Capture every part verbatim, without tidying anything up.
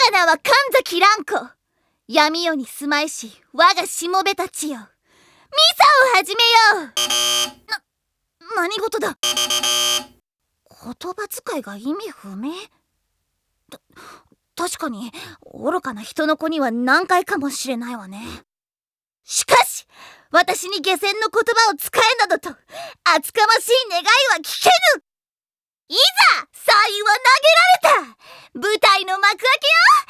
が名は神崎蘭子。闇夜に住まいし我がしもべたちよ、ミサを始めよう。な、何事だ。言葉遣いが意味不明。た、確かに愚かな人の子には難解かもしれないわね。しかし私に下船の言葉を使えなどと厚かましい願いは聞けぬ。いざ祭は投げられた。舞台の幕開けよ。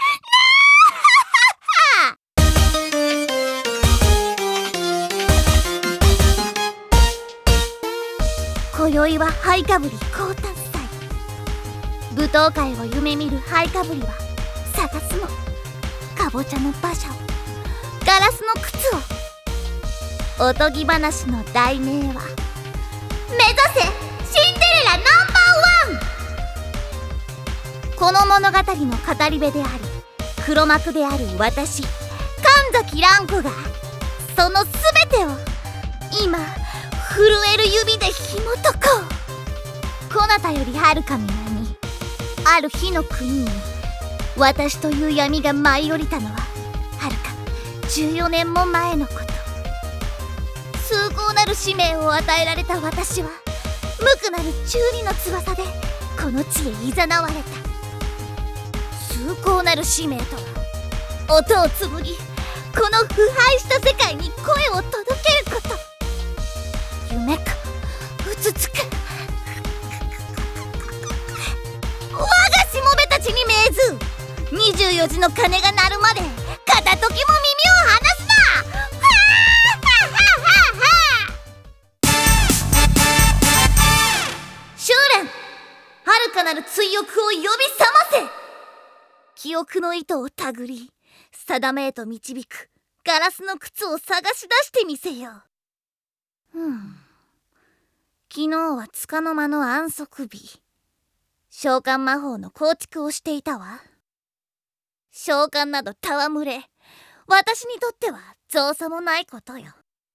今宵は灰かぶり降誕祭。舞踏会を夢見る灰かぶりは探すの。かぼちゃの馬車を、ガラスの靴を。おとぎ話の題名は目指せシンデレラナンバーワン。この物語の語り部であり黒幕である私神崎蘭子がそのすべてを今震える指で紐解こう。こなたよりはるか南、ある日の国に私という闇が舞い降りたのははるかじゅうよねんも前のこと。崇高なる使命を与えられた私は無垢なる中二の翼でこの地へ誘われた。崇高なる使命とは音を紡ぎこの腐敗した世界に声を届けること。夢かうつつか我がしもべたちに命ず。にじゅうよじの鐘が鳴るまで片時も耳を離すな。修練、遥かなる追憶を呼び覚ませ。記憶の糸を手繰り定めへと導くガラスの靴を探し出してみせよう。ふん、昨日は束の間の安息日。召喚魔法の構築をしていたわ。召喚など戯れ、私にとっては造作もないことよ。いい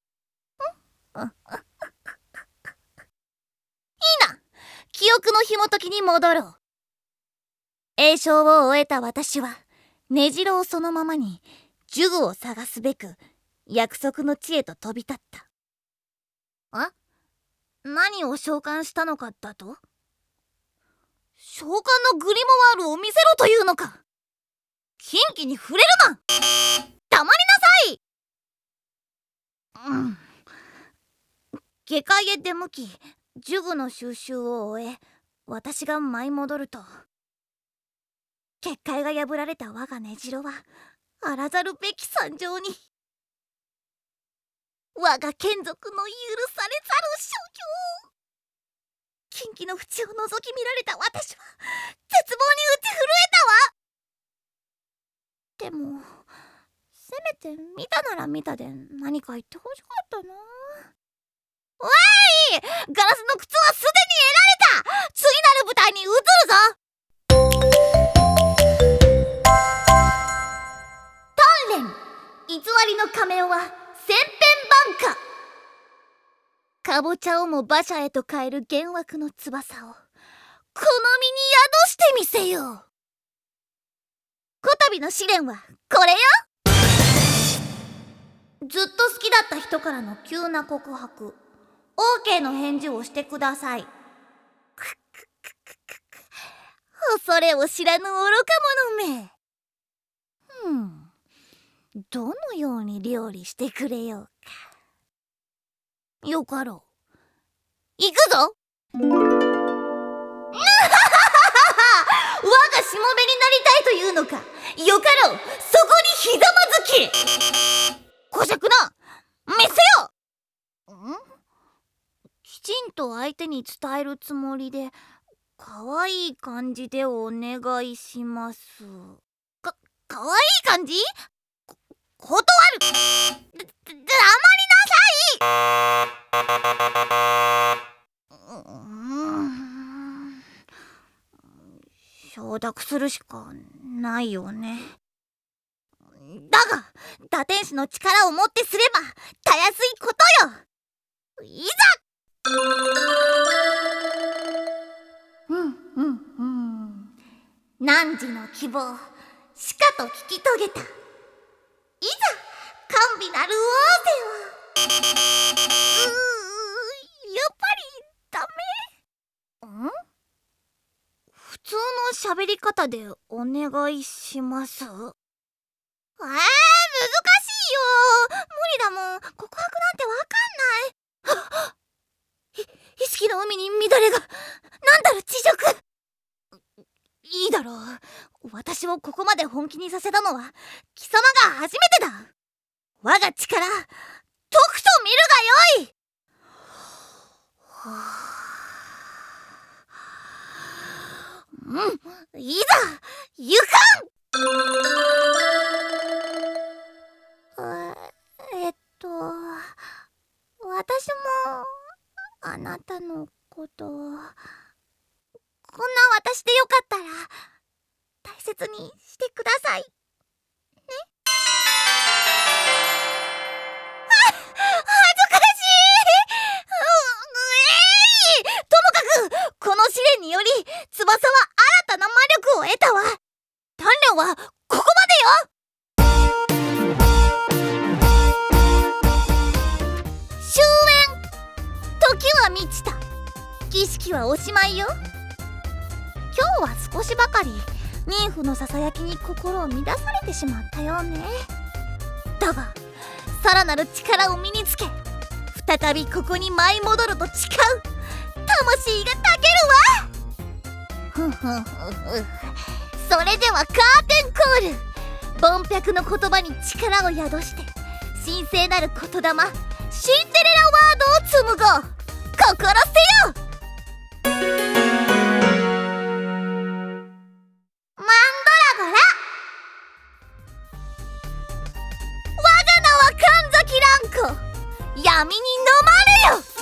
な、記憶の紐解きに戻ろう。詠唱を終えた私は根城をそのままに呪具を探すべく約束の地へと飛び立った。あ、何を召喚したのかだと。召喚のグリモワールを見せろというのか。禁忌に触れるな。黙りなさい。うん。下界へ出向き呪具の収集を終え私が舞い戻ると結界が破られた我が根城はあらざるべき惨状に。我が眷属の許されざる所業。禁忌の淵を覗き見られた私は絶望に打ち震えたわ。でもせめて見たなら見たで何か言ってほしかったな。おい、ガラスの靴はすでに得られた。次なる舞台に移るぞ。鍛錬、偽りの仮面は千変万化。かぼちゃをも馬車へと変える幻惑の翼をこの身に宿してみせよう。こたびの試練はこれよ。ずっと好きだった人からの急な告白、 オーケー の返事をしてください。恐れを知らぬ愚か者め。ふん、どのように料理してくれようか。よかろう。行くぞ。我がしもべになりたいというのか。よかろう、そこにひざまずき。こしゃくな、見せよ。ん？きちんと相手に伝えるつもりでかわいい感じでお願いします。か、かわいい感じ？こ、断る。だ、黙りなさい。うーん、承諾するしかないよね。だが打天使の力をもってすればたやすいことよ。いざ。うんうんうん、汝の希望しかと聞き遂げた。いざ甘美なる王では。うーやっぱりダメ？ん？普通の喋り方でお願いします。えー、難しいよ。無理だもん。告白なんてわかんない。い意識の海に乱れが。なんだろ恥辱。いいだろう。私をここまで本気にさせたのは貴様が初めてだ。我が力とくと見るがよい。うん、いざ行かん。えっと私もあなたのことこんな私でよかったら大切にしてくださいね。あ、恥ずかしい。う、うえい。ともかくこの試練により翼は新たな魔力を得たわ。鍛錬はここまでよ。終焉。時は満ちた。儀式はおしまいよ。今日は少しばかり妊婦のささやきに心を乱されてしまったよね。だがさらなる力を身につけ再びここに舞い戻ると誓う。魂がたけるわ。ふんふんふんふん。それではカーテンコール。ボンピャクの言葉に力を宿して神聖なる言霊シンデレラワードを紡ごう。心せよ。マンドラゴラ。我が名は神崎蘭子。闇に飲まれよ。